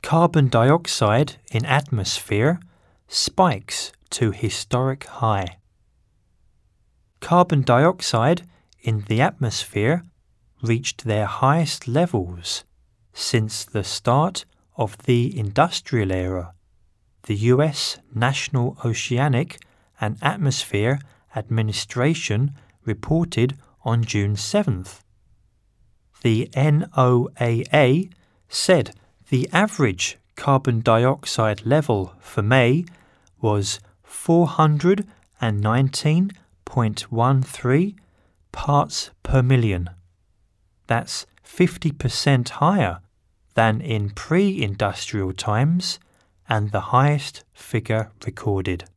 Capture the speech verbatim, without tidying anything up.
carbon dioxide in atmosphere spikes to historic high. Carbon dioxide in the atmosphere reached their highest levels since the start of the industrial era, the U S National Oceanic and Atmosphere Administration reported on June seventh. The N O A A said the average carbon dioxide level for May was four hundred nineteen point one three parts per million. That's fifty percent higher than in pre-industrial times and the highest figure recorded.